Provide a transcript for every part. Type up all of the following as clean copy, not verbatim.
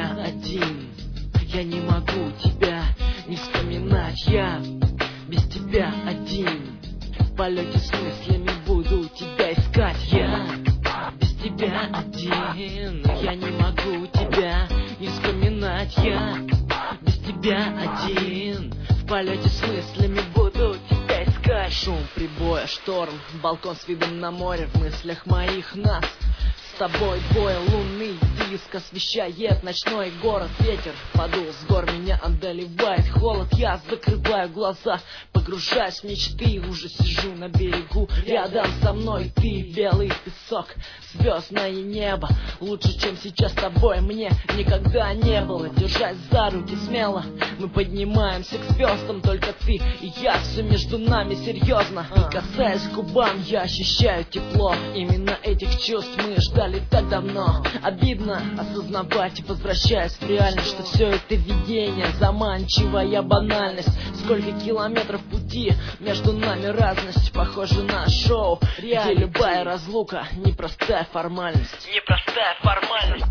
тебя один. Я не могу тебя не вспоминать. Я без тебя один. В полете с мыслями буду тебя искать. Я без тебя один. Я не могу тебя не вспоминать. Я без тебя один. В полете с мыслями буду тебя искать. Шум прибоя, шторм, балкон с видом на море. В мыслях моих нас с тобой двое. Лунный диск освещает ночной город. Ветер подул с гор, меня одолевает холод. Я закрываю глаза, погружаюсь в мечты. Уже сижу на берегу, рядом со мной ты. Белый песок, звездное небо. Лучше, чем сейчас с тобой, мне никогда не было. Держась за руки смело, мы поднимаемся к звездам. Только ты и я, все между нами серьезно. И касаясь губам, я ощущаю тепло. Именно этих чувств мы ждали так давно. Обидно осознавать, возвращаясь в реальность, что все это видение, заманчивая банальность. Сколько километров пути, между нами разность. Похоже на шоу, где любая разлука непростая формальность. Непростая формальность.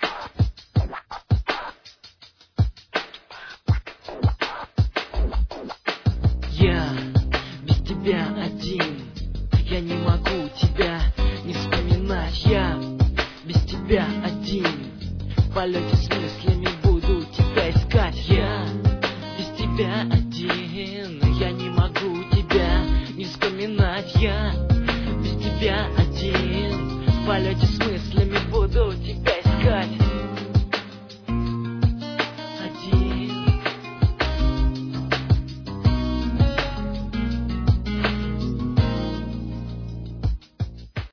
Я без тебя один. Я не могу тебя не вспоминать. Я без тебя один. В полете с мыслями буду тебя искать. Я без тебя один. Я не могу